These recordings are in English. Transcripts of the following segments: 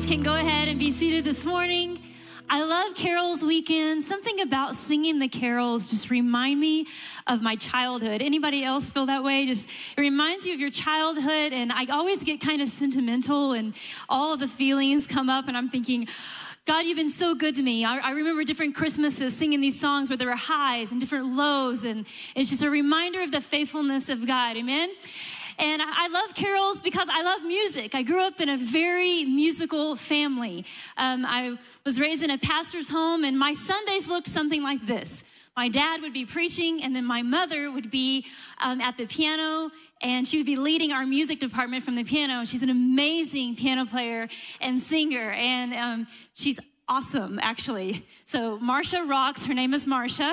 can go ahead and be seated this morning. I love carols weekend. Something about singing the carols just remind me of my childhood. Anybody else feel that way? Just it reminds you of your childhood, and I always get kind of sentimental and all of the feelings come up, and I'm thinking, God, you've been so good to me. I remember different Christmases singing these songs where there were highs and different lows, and it's just a reminder of the faithfulness of God, amen? And I love carols because I love music. I grew up in a very musical family. I was raised in a pastor's home, and my Sundays looked something like this. My dad would be preaching, and then my mother would be at the piano, and she would be leading our music department from the piano. She's an amazing piano player and singer, and she's awesome, actually. So Marsha rocks. Her name is Marsha.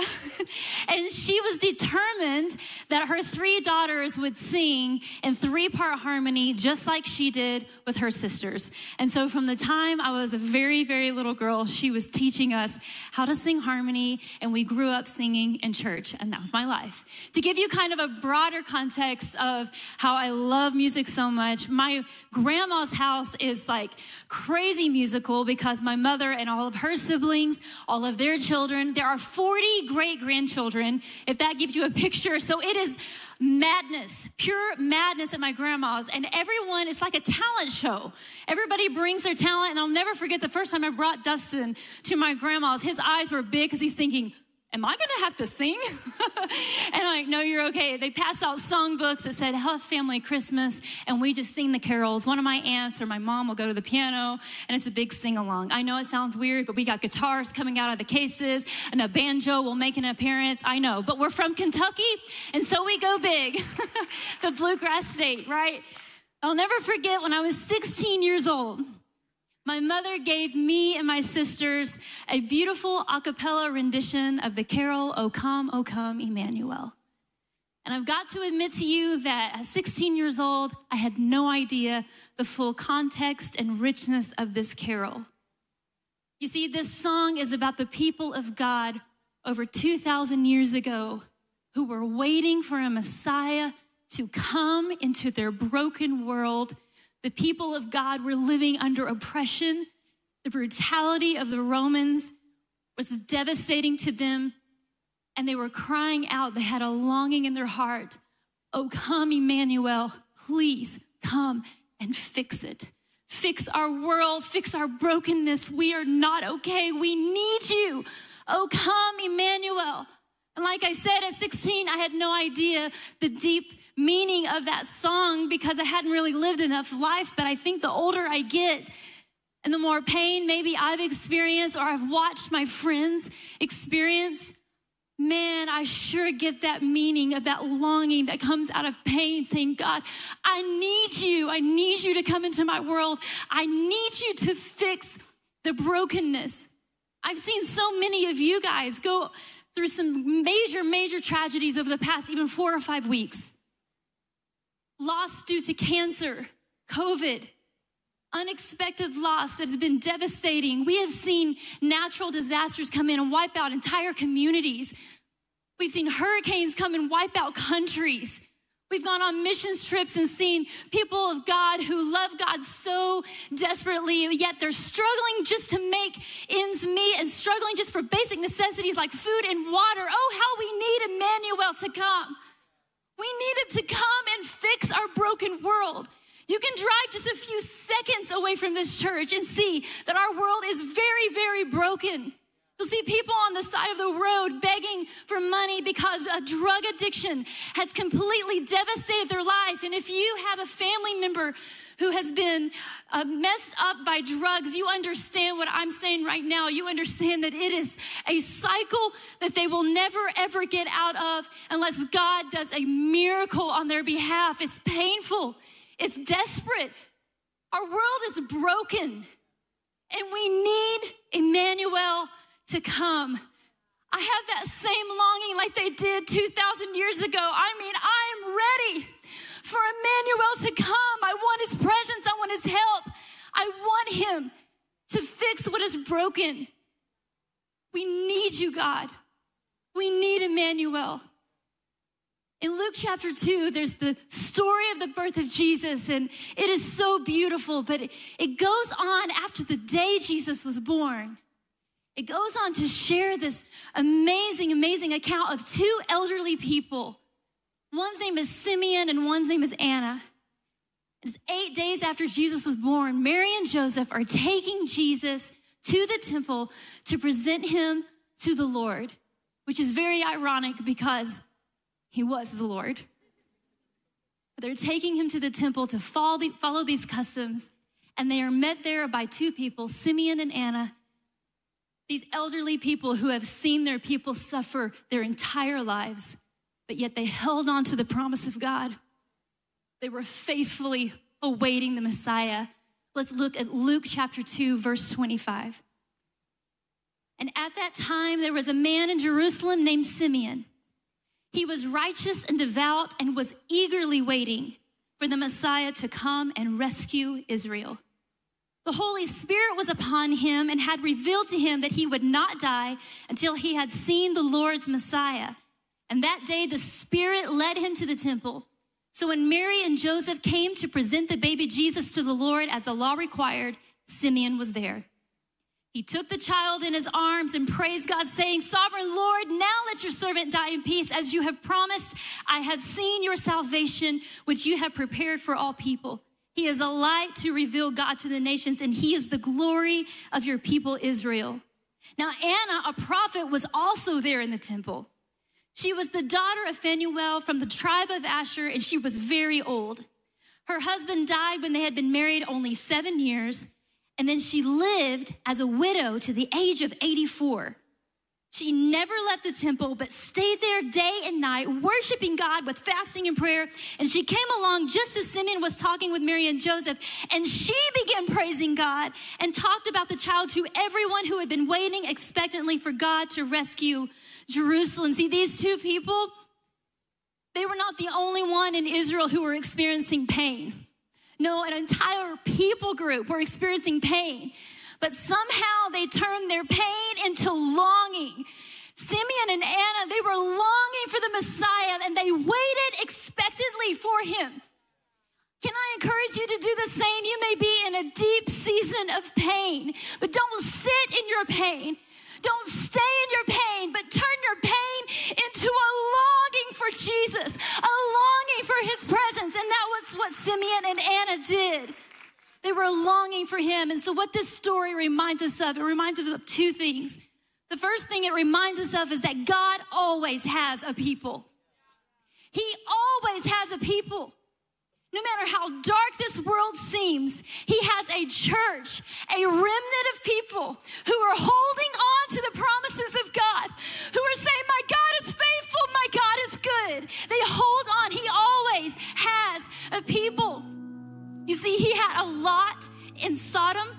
And she was determined that her three daughters would sing in three-part harmony just like she did with her sisters. And so from the time I was a very, very little girl, she was teaching us how to sing harmony, and we grew up singing in church, and that was my life. To give you kind of a broader context of how I love music so much, my grandma's house is like crazy musical because my mother and all of her siblings, all of their children. There are 40 great-grandchildren, if that gives you a picture. So it is madness, pure madness at my grandma's. And everyone, it's like a talent show. Everybody brings their talent. And I'll never forget the first time I brought Dustin to my grandma's. His eyes were big because he's thinking, am I going to have to sing? And I'm like, no, you're okay. They passed out songbooks that said, Health Family Christmas, and we just sing the carols. One of my aunts or my mom will go to the piano, and it's a big sing-along. I know it sounds weird, but we got guitars coming out of the cases, and a banjo will make an appearance. I know, but we're from Kentucky, and so we go big. The bluegrass state, right? I'll never forget when I was 16 years old. My mother gave me and my sisters a beautiful a cappella rendition of the carol, O Come, Emmanuel. And I've got to admit to you that at 16 years old, I had no idea the full context and richness of this carol. You see, this song is about the people of God over 2,000 years ago who were waiting for a Messiah to come into their broken world. The people of God were living under oppression. The brutality of the Romans was devastating to them, and they were crying out. They had a longing in their heart. Oh, come, Emmanuel, please come and fix it. Fix our world, fix our brokenness. We are not okay. We need you. Oh, come, Emmanuel. And like I said, at 16, I had no idea the deep meaning of that song because I hadn't really lived enough life. But I think the older I get and the more pain maybe I've experienced or I've watched my friends experience, man, I sure get that meaning of that longing that comes out of pain, saying, God, I need you. I need you to come into my world. I need you to fix the brokenness. I've seen so many of you guys go through some major tragedies over the past even 4 or 5 weeks. Loss due to cancer, COVID, unexpected loss that has been devastating. We have seen natural disasters come in and wipe out entire communities. We've seen hurricanes come and wipe out countries. We've gone on missions trips and seen people of God who love God so desperately, yet they're struggling just to make ends meet and struggling just for basic necessities like food and water. Oh, how we need Emmanuel to come. We need him to come and fix our broken world. You can drive just a few seconds away from this church and see that our world is very broken. You'll see people on the side of the road begging for money because a drug addiction has completely devastated their life. And if you have a family member who has been messed up by drugs, you understand what I'm saying right now. You understand that it is a cycle that they will never, ever get out of unless God does a miracle on their behalf. It's painful. It's desperate. Our world is broken, and we need Emmanuel to come. I have that same longing like they did 2,000 years ago. I mean, I am ready for Emmanuel to come. I want his presence. I want his help. I want him to fix what is broken. We need you, God. We need Emmanuel. In Luke chapter 2, there's the story of the birth of Jesus, and it is so beautiful, but it goes on after the day Jesus was born. It goes on to share this amazing, amazing account of two elderly people. One's name is Simeon and one's name is Anna. It's 8 days after Jesus was born. Mary and Joseph are taking Jesus to the temple to present him to the Lord, which is very ironic because he was the Lord. They're taking him to the temple to follow these customs, and they are met there by two people, Simeon and Anna, these elderly people who have seen their people suffer their entire lives, but yet they held on to the promise of God. They were faithfully awaiting the Messiah. Let's look at Luke chapter 2, verse 25. And at that time, there was a man in Jerusalem named Simeon. He was righteous and devout and was eagerly waiting for the Messiah to come and rescue Israel. The Holy Spirit was upon him and had revealed to him that he would not die until he had seen the Lord's Messiah. And that day the Spirit led him to the temple. So when Mary and Joseph came to present the baby Jesus to the Lord as the law required, Simeon was there. He took the child in his arms and praised God, saying, "Sovereign Lord, now let your servant die in peace, as you have promised. I have seen your salvation, which you have prepared for all people. He is a light to reveal God to the nations, and he is the glory of your people Israel." Now Anna, a prophet, was also there in the temple. She was the daughter of Phanuel from the tribe of Asher, and she was very old. Her husband died when they had been married only 7 years. And then she lived as a widow to the age of 84. She never left the temple, but stayed there day and night, worshiping God with fasting and prayer. And she came along just as Simeon was talking with Mary and Joseph, and she began praising God and talked about the child to everyone who had been waiting expectantly for God to rescue Jerusalem. See, these two people, they were not the only one in Israel who were experiencing pain. No, an entire people group were experiencing pain, but somehow they turned their pain into longing. Simeon and Anna, they were longing for the Messiah, and they waited expectantly for him. Can I encourage you to do the same? You may be in a deep season of pain, but don't sit in your pain. Don't stay in your pain, but turn your pain into a longing for Jesus, a longing for his presence. And that was what Simeon and Anna did. They were longing for him. And so what this story reminds us of, it reminds us of two things. The first thing it reminds us of is that God always has a people. He always has a people. No matter how dark this world seems, he has a church, a remnant of people who are holding on to the promises of God, who are saying, "My God is faithful, my God is good." They hold on. He always has a people. You see, he had a Lot in Sodom.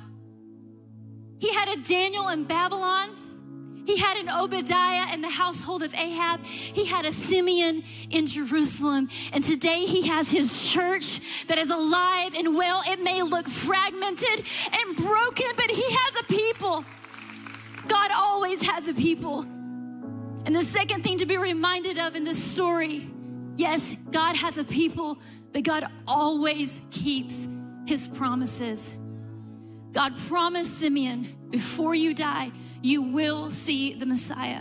He had a Daniel in Babylon. He had an Obadiah in the household of Ahab. He had a Simeon in Jerusalem. And today he has his church that is alive and well. It may look fragmented and broken, but he has a people. God always has a people. And the second thing to be reminded of in this story, yes, God has a people, but God always keeps his promises. God promised Simeon, before you die, you will see the Messiah.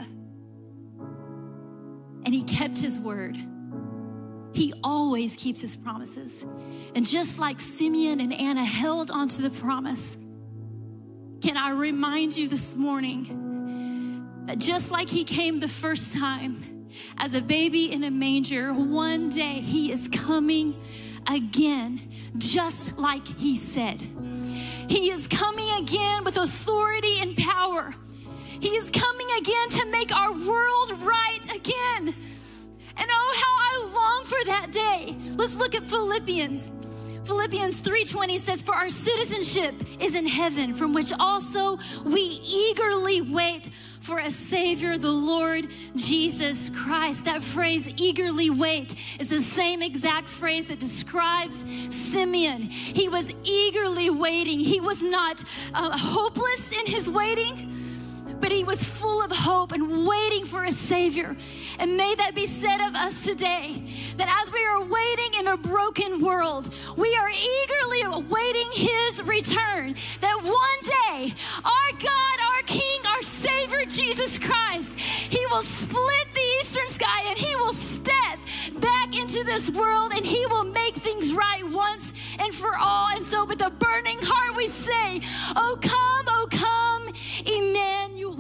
And he kept his word. He always keeps his promises. And just like Simeon and Anna held onto the promise, can I remind you this morning that just like he came the first time as a baby in a manger, one day he is coming again, just like he said. He is coming again with authority and power. He is coming again to make our world right again. And oh, how I long for that day. Let's look at Philippians. Philippians 3:20 says, "For our citizenship is in heaven, from which also we eagerly wait for a Savior, the Lord Jesus Christ." That phrase, eagerly wait, is the same exact phrase that describes Simeon. He was eagerly waiting. He was not hopeless in his waiting, but but he was full of hope and waiting for a Savior. And may that be said of us today, that as we are waiting in a broken world, we are eagerly awaiting his return, that one day our God, our King, our Savior, Jesus Christ, he will split the eastern sky and he will step back into this world and he will make things right once and for all. And so with a burning heart we say, oh come, Emmanuel.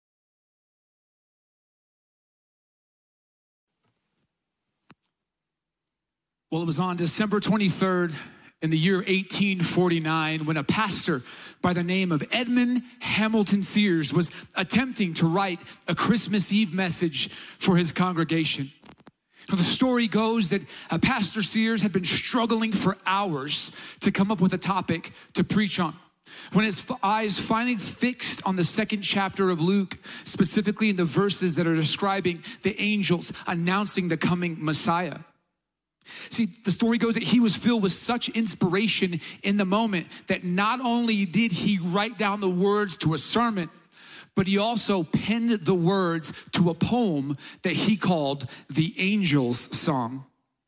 Well, it was on December 23rd in the year 1849 when a pastor by the name of Edmund Hamilton Sears was attempting to write a Christmas Eve message for his congregation. Now, the story goes that Pastor Sears had been struggling for hours to come up with a topic to preach on. When his eyes finally fixed on the second chapter of Luke, specifically in the verses that are describing the angels announcing the coming Messiah. See, the story goes that he was filled with such inspiration in the moment that not only did he write down the words to a sermon, but he also penned the words to a poem that he called the Angels Song.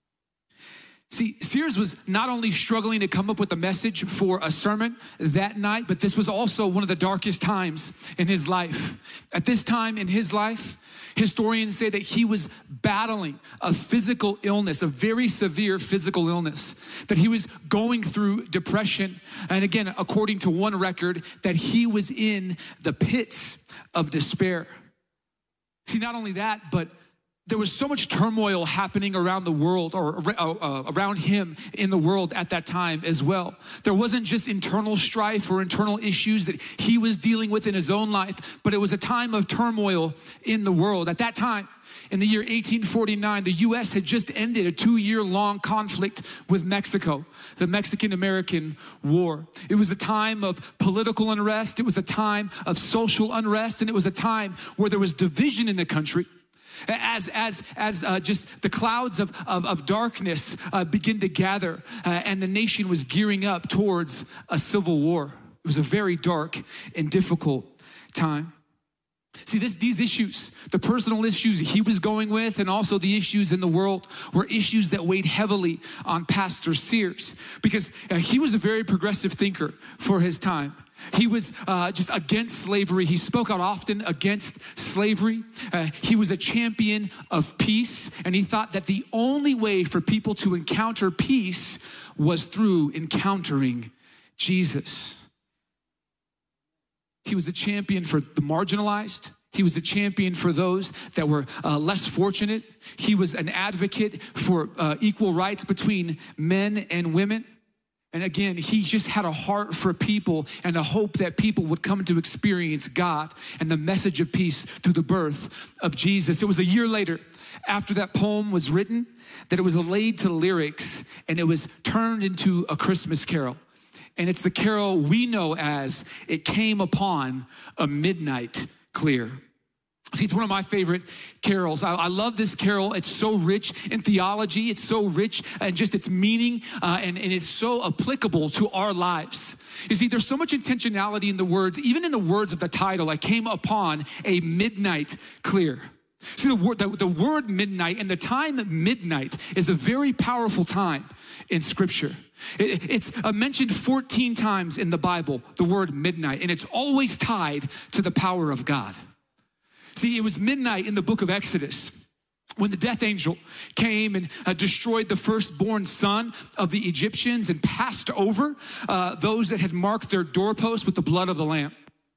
See, Sears was not only struggling to come up with a message for a sermon that night, but this was also one of the darkest times in his life. At this time in his life, historians say that he was battling a physical illness, a very severe physical illness, that he was going through depression. And again, according to one record, that he was in the pits of despair. See, not only that, but there was so much turmoil happening around the world or around him in the world at that time as well. There wasn't just internal strife or internal issues that he was dealing with in his own life, but it was a time of turmoil in the world. At that time, in the year 1849, the U.S. had just ended a 2-year-long conflict with Mexico, the Mexican-American War. It was a time of political unrest. It was a time of social unrest, and it was a time where there was division in the country. As just the clouds of darkness begin to gather and the nation was gearing up towards a civil war. It was a very dark and difficult time. See, these issues, the personal issues he was going with and also the issues in the world were issues that weighed heavily on Pastor Sears because he was a very progressive thinker for his time. He was just against slavery. He spoke out often against slavery. He was a champion of peace, and he thought that the only way for people to encounter peace was through encountering Jesus. He was a champion for the marginalized. He was a champion for those that were less fortunate. He was an advocate for equal rights between men and women. And again, he just had a heart for people and a hope that people would come to experience God and the message of peace through the birth of Jesus. It was a year later, after that poem was written, that it was laid to lyrics and it was turned into a Christmas carol. And it's the carol we know as "It Came Upon a Midnight Clear." See, it's one of my favorite carols. I love this carol. It's so rich in theology. It's so rich in just its meaning, and it's so applicable to our lives. You see, there's so much intentionality in the words, even in the words of the title, "I came upon a midnight clear." See, the word midnight and the time midnight is a very powerful time in Scripture. It's mentioned 14 times in the Bible, the word midnight, and it's always tied to the power of God. See, it was midnight in the book of Exodus when the death angel came and destroyed the firstborn son of the Egyptians and passed over those that had marked their doorposts with the blood of the lamb.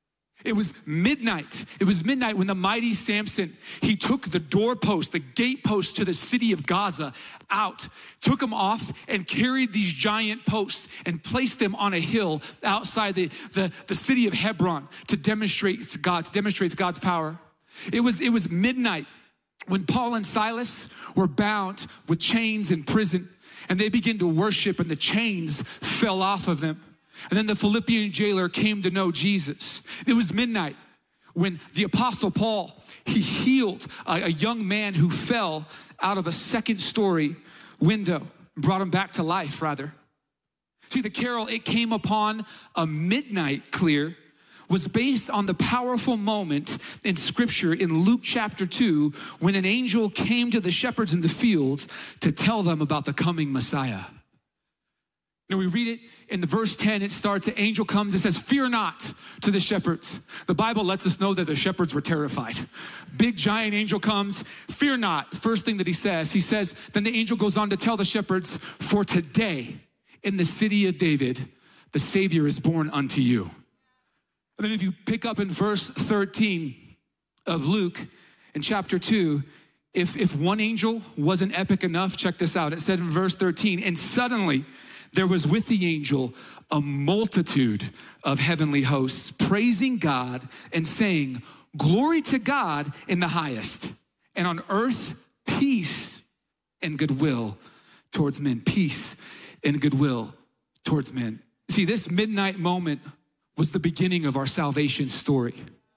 It was midnight. It was midnight when the mighty Samson, he took the doorpost, the gatepost to the city of Gaza out, took them off and carried these giant posts and placed them on a hill outside the city of Hebron to demonstrate God's power. It was midnight when Paul and Silas were bound with chains in prison and they began to worship and the chains fell off of them. And then the Philippian jailer came to know Jesus. It was midnight when the Apostle Paul, he healed a young man who fell out of a second-story window, brought him back to life, rather. See, the carol, "It Came Upon a Midnight Clear," was based on the powerful moment in Scripture in Luke chapter 2 when an angel came to the shepherds in the fields to tell them about the coming Messiah. You know, we read it in the verse 10, it starts, the angel comes and says, "Fear not," to the shepherds. The Bible lets us know that the shepherds were terrified. Big giant angel comes, "Fear not." First thing that he says, then the angel goes on to tell the shepherds, "For today in the city of David, the Savior is born unto you." And then if you pick up in verse 13 of Luke in chapter 2, if one angel wasn't epic enough, check this out. It said in verse 13, "And suddenly there was with the angel a multitude of heavenly hosts, praising God and saying, 'Glory to God in the highest, and on earth peace and goodwill towards men.'" Peace and goodwill towards men. See, this midnight moment was the beginning of our salvation story.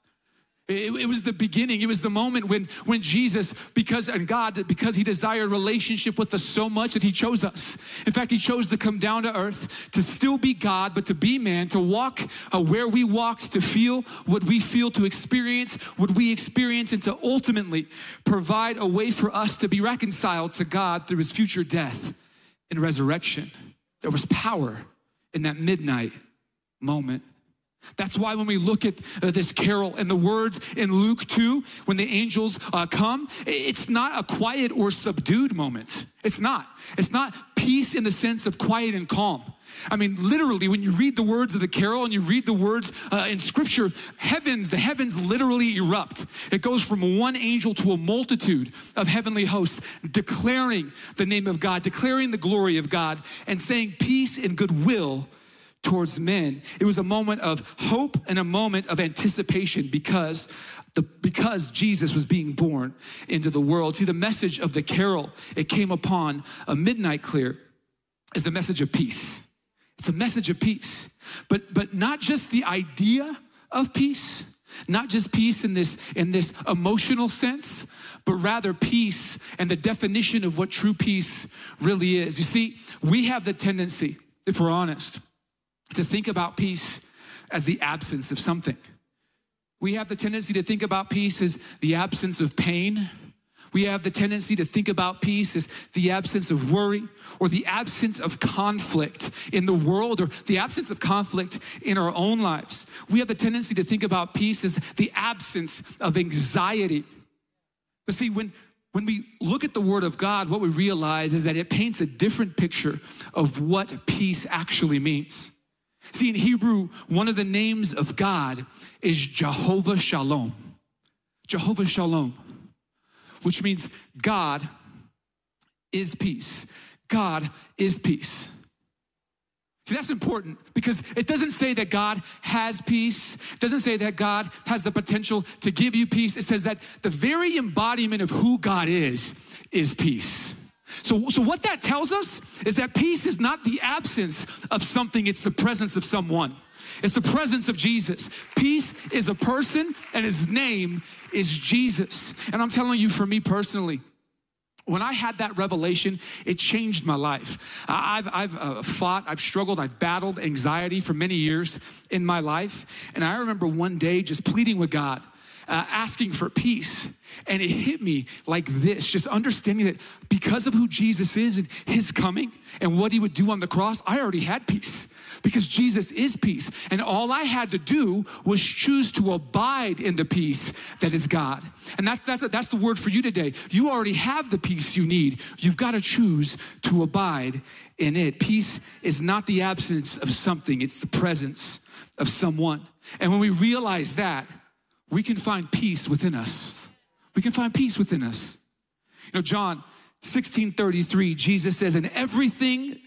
It was the beginning. It was the moment when Jesus, because he desired relationship with us so much that he chose us. In fact, he chose to come down to earth, to still be God, but to be man, to walk where we walked, to feel what we feel, to experience what we experience, and to ultimately provide a way for us to be reconciled to God through his future death and resurrection. There was power in that midnight moment. That's why when we look at this carol and the words in Luke 2, when the angels come, it's not a quiet or subdued moment. It's not. It's not peace in the sense of quiet and calm. I mean, literally, when you read the words of the carol and you read the words in Scripture, the heavens literally erupt. It goes from one angel to a multitude of heavenly hosts, declaring the name of God, declaring the glory of God, and saying peace and goodwill towards men. It was a moment of hope and a moment of anticipation because Jesus was being born into the world. See, the message of the carol, it came upon a midnight clear, is the message of peace. It's a message of peace, but not just the idea of peace, not just peace in this emotional sense, but rather peace and the definition of what true peace really is. You see, we have the tendency, if we're honest, to think about peace as the absence of something. We have the tendency to think about peace as the absence of pain. We have the tendency to think about peace as the absence of worry or the absence of conflict in the world or the absence of conflict in our own lives. We have the tendency to think about peace as the absence of anxiety. But see, when we look at the Word of God, what we realize is that it paints a different picture of what peace actually means. See, in Hebrew, one of the names of God is Jehovah Shalom. Jehovah Shalom, which means God is peace. God is peace. See, that's important because it doesn't say that God has peace. It doesn't say that God has the potential to give you peace. It says that the very embodiment of who God is peace. So what that tells us is that peace is not the absence of something, it's the presence of someone. It's the presence of Jesus. Peace is a person and his name is Jesus. And I'm telling you, for me personally, when I had that revelation, it changed my life. I've fought, I've struggled, I've battled anxiety for many years in my life. And I remember one day just pleading with God, asking for peace. And it hit me like this, just understanding that because of who Jesus is and his coming and what he would do on the cross, I already had peace because Jesus is peace. And all I had to do was choose to abide in the peace that is God. And that's the word for you today. You already have the peace you need. You've got to choose to abide in it. Peace is not the absence of something. It's the presence of someone. And when we realize that, we can find peace within us. We can find peace within us. You know, John 16:33, Jesus says, and everything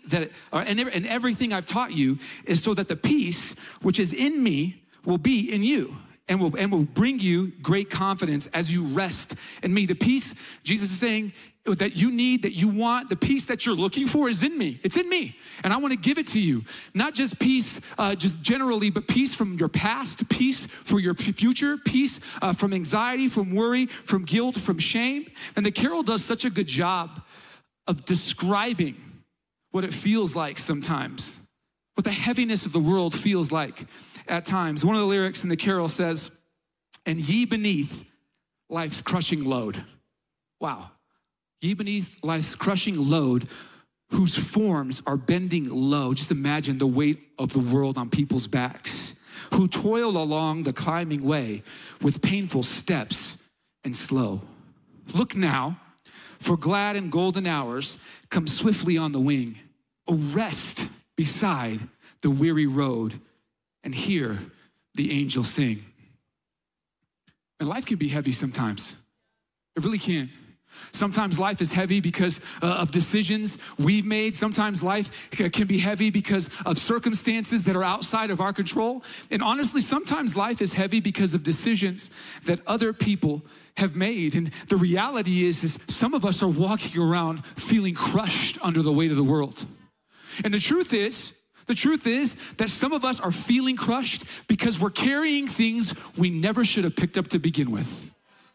I've taught you is so that the peace which is in me will be in you and will bring you great confidence as you rest in me. The peace, Jesus is saying, that you need, that you want, the peace that you're looking for is in me. It's in me. And I want to give it to you. Not just peace, just generally, but peace from your past, peace for your future, peace from anxiety, from worry, from guilt, from shame. And the carol does such a good job of describing what it feels like sometimes what the heaviness of the world feels like at times. One of the lyrics in the carol says, "And ye beneath life's crushing load." Wow. "Ye beneath life's crushing load, whose forms are bending low." Just imagine the weight of the world on people's backs. "Who toil along the climbing way with painful steps and slow. Look now, for glad and golden hours come swiftly on the wing. Oh, rest beside the weary road and hear the angels sing." And life can be heavy sometimes. It really can. Sometimes life is heavy because of decisions we've made. Sometimes life can be heavy because of circumstances that are outside of our control. And honestly, sometimes life is heavy because of decisions that other people have made. And the reality is some of us are walking around feeling crushed under the weight of the world. And the truth is that some of us are feeling crushed because we're carrying things we never should have picked up to begin with.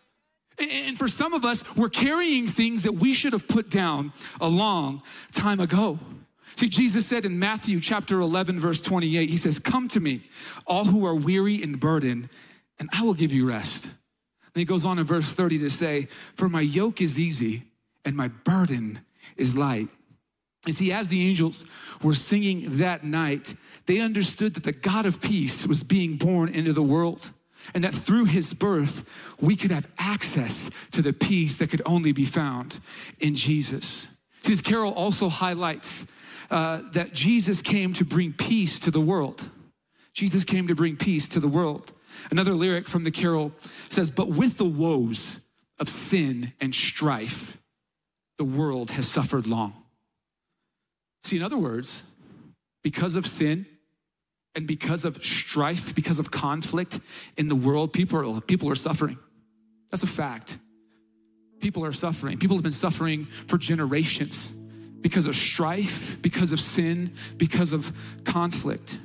And for some of us, we're carrying things that we should have put down a long time ago. See, Jesus said in Matthew chapter 11, verse 28, he says, "Come to me, all who are weary and burdened, and I will give you rest." And he goes on in verse 30 to say, "For my yoke is easy and my burden is light." And see, as the angels were singing that night, they understood that the God of peace was being born into the world, and that through his birth, we could have access to the peace that could only be found in Jesus. See, this carol also highlights that Jesus came to bring peace to the world. Jesus came to bring peace to the world. Another lyric from the carol says, "But with the woes of sin and strife, the world has suffered long." See, in other words, because of sin and because of strife, because of conflict in the world, people are suffering. That's a fact. People are suffering. People have been suffering for generations because of strife, because of sin, because of conflict.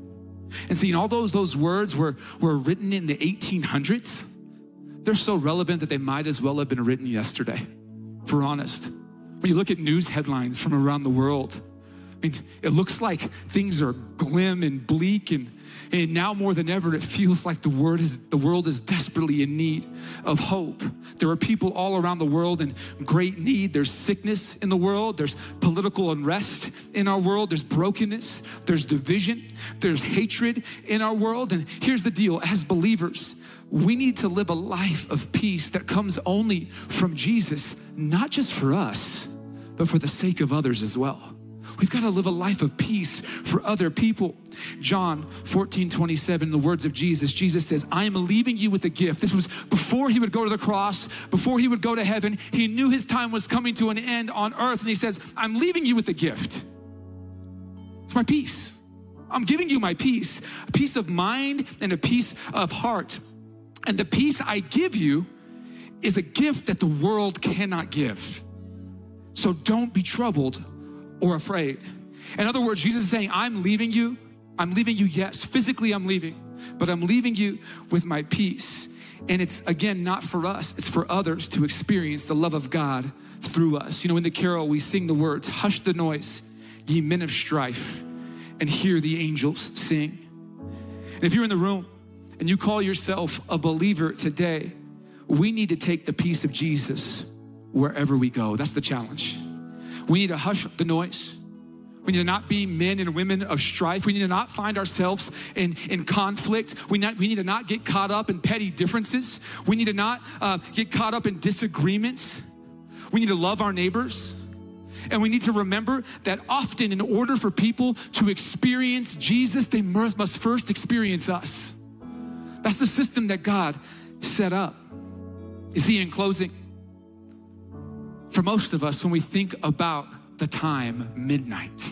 And see, all those words were written in the 1800s. They're so relevant that they might as well have been written yesterday, if we're honest. When you look at news headlines from around the world, I mean, it looks like things are glim and bleak, and now more than ever, it feels like the world is desperately in need of hope. There are people all around the world in great need. There's sickness in the world. There's political unrest in our world. There's brokenness. There's division. There's hatred in our world. And here's the deal. As believers, we need to live a life of peace that comes only from Jesus, not just for us, but for the sake of others as well. We've got to live a life of peace for other people. John 14:27, the words of Jesus. Jesus says, "I am leaving you with a gift." This was before he would go to the cross, before he would go to heaven. He knew his time was coming to an end on earth. And he says, "I'm leaving you with a gift. It's my peace. I'm giving you my peace, a peace of mind and a peace of heart. And the peace I give you is a gift that the world cannot give. So don't be troubled or afraid." In other words, Jesus is saying, I'm leaving you, yes, physically I'm leaving, but I'm leaving you with my peace. And it's, again, not for us, it's for others to experience the love of God through us. You know, in the carol, we sing the words, "Hush the noise, ye men of strife, and hear the angels sing." And if you're in the room and you call yourself a believer today, we need to take the peace of Jesus wherever we go. That's the challenge. We need to hush the noise. We need to not be men and women of strife. We need to not find ourselves in conflict. We need to not get caught up in petty differences. We need to not get caught up in disagreements. We need to love our neighbors. And we need to remember that often, in order for people to experience Jesus, they must first experience us. That's the system that God set up. You see, in closing, for most of us, when we think about the time midnight,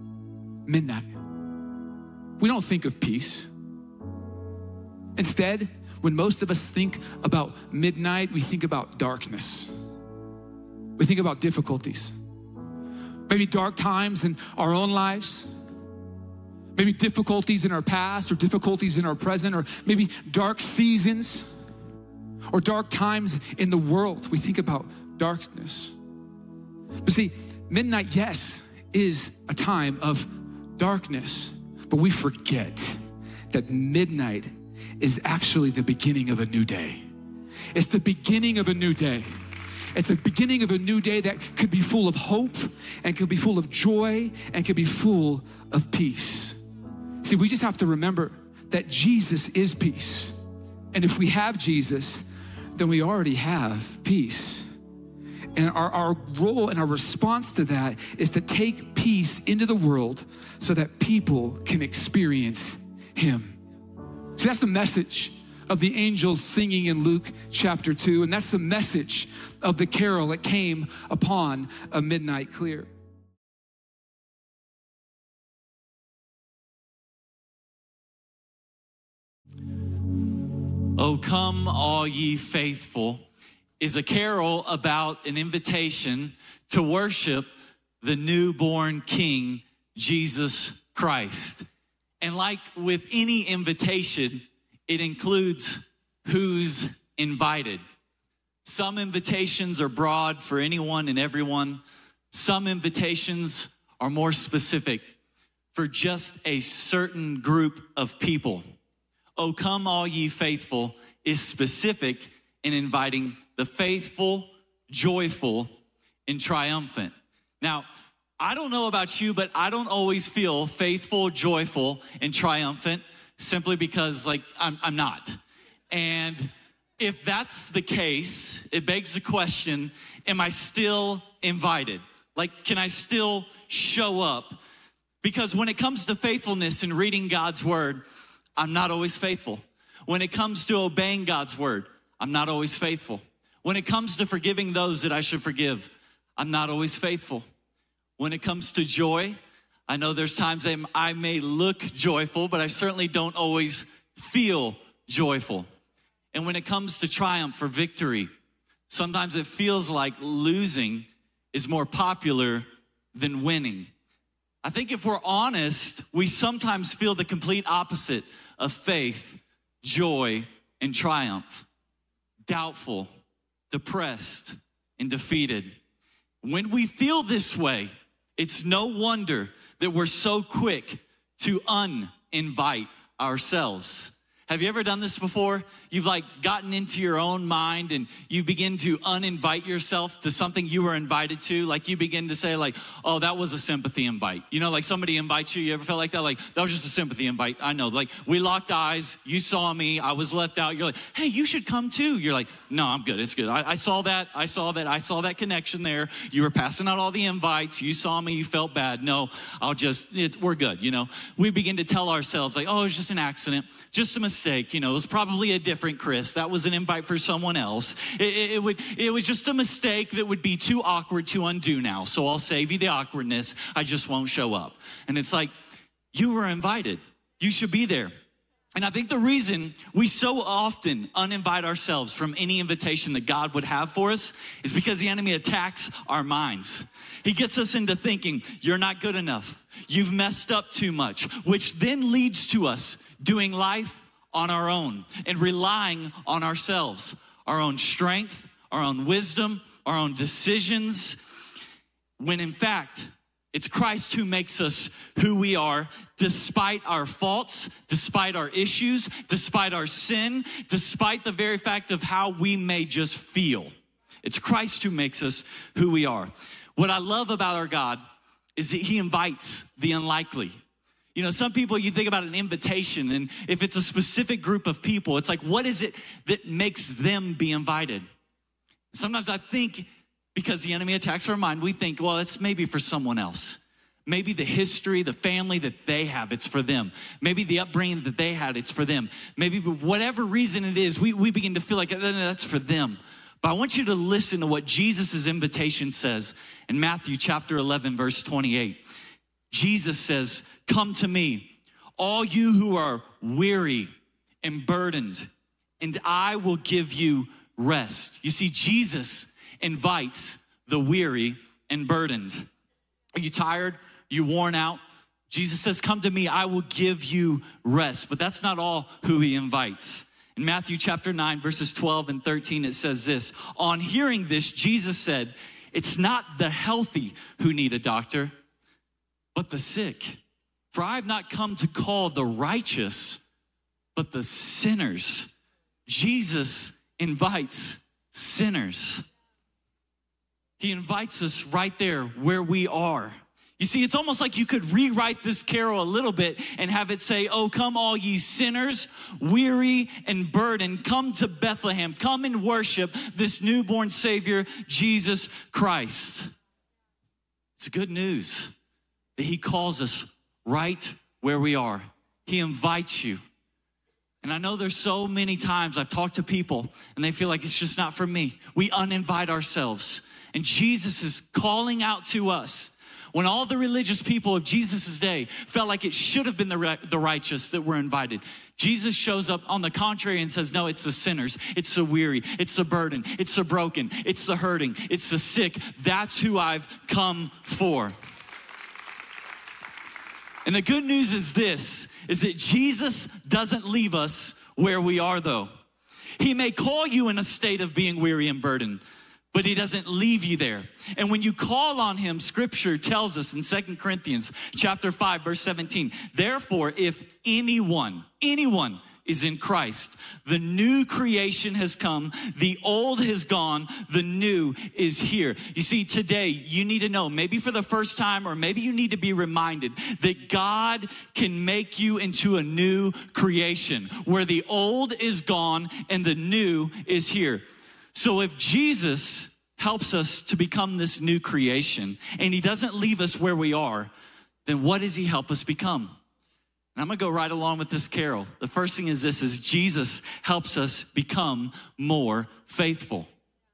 we don't think of peace. Instead, when most of us think about midnight, we think about darkness. We think about difficulties. Maybe dark times in our own lives. Maybe difficulties in our past, or difficulties in our present, or maybe dark seasons or dark times in the world. We think about darkness. But see, midnight, yes, is a time of darkness. But we forget that midnight is actually the beginning of a new day. It's the beginning of a new day. It's the beginning of a new day that could be full of hope and could be full of joy and could be full of peace. See, we just have to remember that Jesus is peace. And if we have Jesus, then we already have peace. And our role and our response to that is to take peace into the world so that people can experience him. So that's the message of the angels singing in Luke chapter 2. And that's the message of the carol that came upon a midnight clear. O come all ye faithful is a carol about an invitation to worship the newborn King, Jesus Christ. And like with any invitation, it includes who's invited. Some invitations are broad for anyone and everyone. Some invitations are more specific for just a certain group of people. O come all ye faithful is specific in inviting the faithful, joyful, and triumphant. Now, I don't know about you, but I don't always feel faithful, joyful, and triumphant simply because I'm not. And if that's the case, it begs the question, am I still invited? Can I still show up? Because when it comes to faithfulness and reading God's word, I'm not always faithful. When it comes to obeying God's word, I'm not always faithful. When it comes to forgiving those that I should forgive, I'm not always faithful. When it comes to joy, I know there's times I may look joyful, but I certainly don't always feel joyful. And when it comes to triumph or victory, sometimes it feels like losing is more popular than winning. I think if we're honest, we sometimes feel the complete opposite of faith, joy, and triumph. Doubtful, depressed, and defeated. When we feel this way, it's no wonder that we're so quick to uninvite ourselves. Have you ever done this before? You've gotten into your own mind and you begin to uninvite yourself to something you were invited to. You begin to say oh, that was a sympathy invite. Somebody invites you. You ever felt like that? That was just a sympathy invite. I know, we locked eyes. You saw me. I was left out. You're like, hey, you should come too. You're like, no, I'm good. It's good. I saw that. I saw that connection there. You were passing out all the invites. You saw me. You felt bad. No, we're good. We begin to tell ourselves oh, it's just an accident, just a mistake. It was probably a different Chris. That was an invite for someone else. It was just a mistake that would be too awkward to undo now. So I'll save you the awkwardness. I just won't show up. And it's you were invited. You should be there. And I think the reason we so often uninvite ourselves from any invitation that God would have for us is because the enemy attacks our minds. He gets us into thinking, you're not good enough. You've messed up too much, which then leads to us doing life on our own and relying on ourselves, our own strength, our own wisdom, our own decisions, when in fact, it's Christ who makes us who we are, despite our faults, despite our issues, despite our sin, despite the very fact of how we may just feel. It's Christ who makes us who we are. What I love about our God is that he invites the unlikely. Some people, you think about an invitation, and if it's a specific group of people, it's what is it that makes them be invited? Sometimes I think because the enemy attacks our mind, we think, well, it's maybe for someone else. Maybe the history, the family that they have, it's for them. Maybe the upbringing that they had, it's for them. Maybe whatever reason it is, we begin to feel like that's for them. But I want you to listen to what Jesus' invitation says in Matthew chapter 11, verse 28. Jesus says, come to me, all you who are weary and burdened, and I will give you rest. You see, Jesus invites the weary and burdened. Are you tired? You worn out? Jesus says, come to me, I will give you rest. But that's not all who he invites. In Matthew chapter 9, verses 12 and 13, it says this. On hearing this, Jesus said, it's not the healthy who need a doctor, but the sick. For I have not come to call the righteous, but the sinners. Jesus invites sinners. He invites us right there where we are. You see, it's almost like you could rewrite this carol a little bit and have it say, oh, come all ye sinners, weary and burdened, come to Bethlehem, come and worship this newborn Savior, Jesus Christ. It's good news that he calls us right where we are. He invites you. And I know there's so many times I've talked to people and they feel like it's just not for me. We uninvite ourselves. And Jesus is calling out to us. When all the religious people of Jesus' day felt like it should have been the righteous that were invited, Jesus shows up on the contrary and says, no, it's the sinners, it's the weary, it's the burden, it's the broken, it's the hurting, it's the sick. That's who I've come for. And the good news is this, is that Jesus doesn't leave us where we are though. He may call you in a state of being weary and burdened, but he doesn't leave you there. And when you call on him, scripture tells us in 2 Corinthians chapter 5, verse 17, therefore, if anyone is in Christ, the new creation has come, the old has gone, the new is here. You see, today you need to know, maybe for the first time, or maybe you need to be reminded that God can make you into a new creation where the old is gone and the new is here. So if Jesus helps us to become this new creation and he doesn't leave us where we are, then what does he help us become? And I'm gonna go right along with this carol. The first thing is this, is Jesus helps us become more faithful.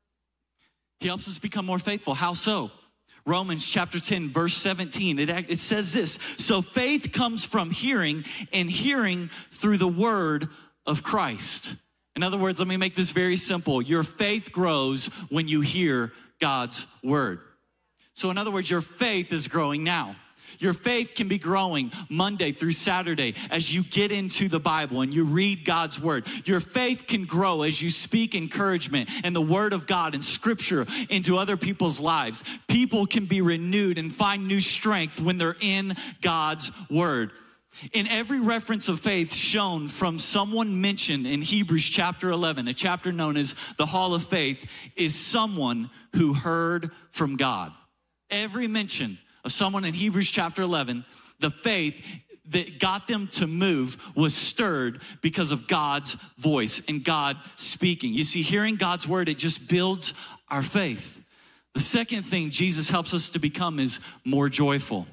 He helps us become more faithful. How so? Romans chapter 10, verse 17, it says this, so faith comes from hearing and hearing through the word of Christ. In other words, let me make this very simple. Your faith grows when you hear God's word. So in other words, your faith is growing now. Your faith can be growing Monday through Saturday as you get into the Bible and you read God's word. Your faith can grow as you speak encouragement and the word of God and scripture into other people's lives. People can be renewed and find new strength when they're in God's word. In every reference of faith shown from someone mentioned in Hebrews chapter 11, a chapter known as the Hall of Faith, is someone who heard from God. Every mention of someone in Hebrews chapter 11, the faith that got them to move was stirred because of God's voice and God speaking. You see, hearing God's word, it just builds our faith. The second thing Jesus helps us to become is more joyful.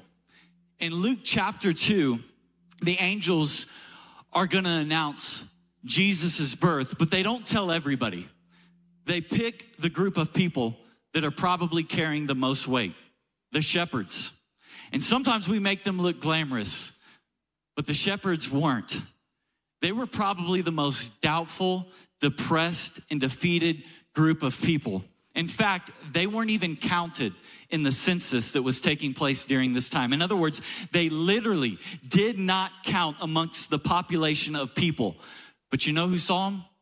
In Luke chapter 2, the angels are gonna announce Jesus' birth, but they don't tell everybody. They pick the group of people that are probably carrying the most weight, the shepherds. And sometimes we make them look glamorous, but the shepherds weren't. They were probably the most doubtful, depressed, and defeated group of people. In fact, they weren't even counted in the census that was taking place during this time. In other words, they literally did not count amongst the population of people. But you know who saw them?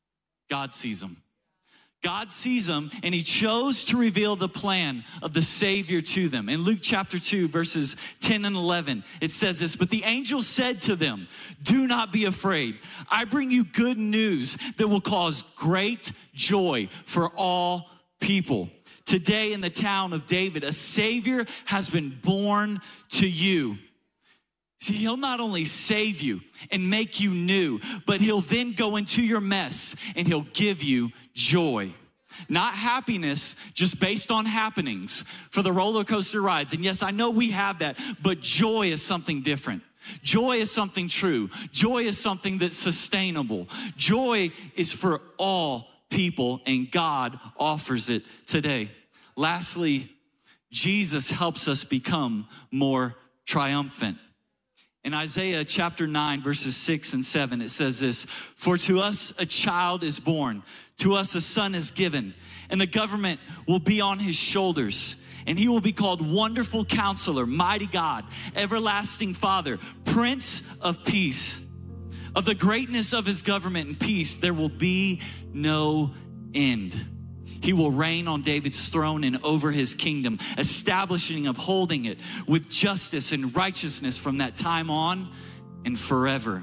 God sees them. God sees them, and he chose to reveal the plan of the Savior to them. In Luke chapter 2, verses 10 and 11, it says this, but the angel said to them, do not be afraid. I bring you good news that will cause great joy for all people. Today in the town of David, a Savior has been born to you. See, he'll not only save you and make you new, but he'll then go into your mess and he'll give you joy. Not happiness just based on happenings for the roller coaster rides. And yes, I know we have that, but joy is something different. Joy is something true. Joy is something that's sustainable. Joy is for all people, and God offers it today. Lastly, Jesus helps us become more triumphant. In Isaiah chapter 9, verses 6 and 7, it says this, for to us a child is born, to us a son is given, and the government will be on his shoulders. And he will be called Wonderful Counselor, Mighty God, Everlasting Father, Prince of Peace. Of the greatness of his government and peace, there will be no end. He will reign on David's throne and over his kingdom, establishing and upholding it with justice and righteousness from that time on and forever.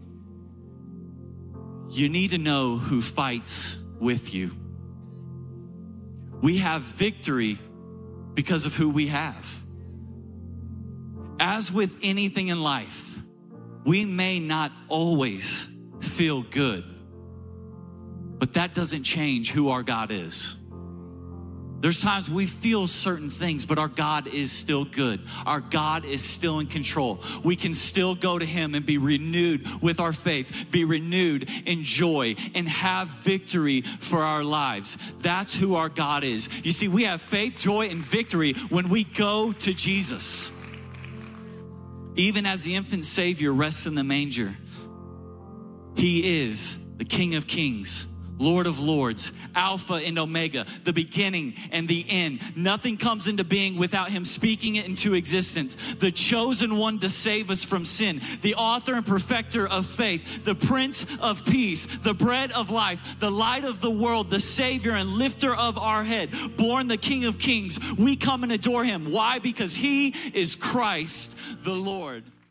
You need to know who fights with you. We have victory because of who we have. As with anything in life, we may not always feel good, but that doesn't change who our God is. There's times we feel certain things, but our God is still good. Our God is still in control. We can still go to him and be renewed with our faith, be renewed in joy, and have victory for our lives. That's who our God is. You see, we have faith, joy, and victory when we go to Jesus. Even as the infant Savior rests in the manger, he is the King of Kings, Lord of Lords, Alpha and Omega, the beginning and the end. Nothing comes into being without him speaking it into existence. The chosen one to save us from sin, the author and perfecter of faith, the Prince of Peace, the bread of life, the light of the world, the Savior and lifter of our head, born the King of Kings. We come and adore him. Why? Because he is Christ the Lord.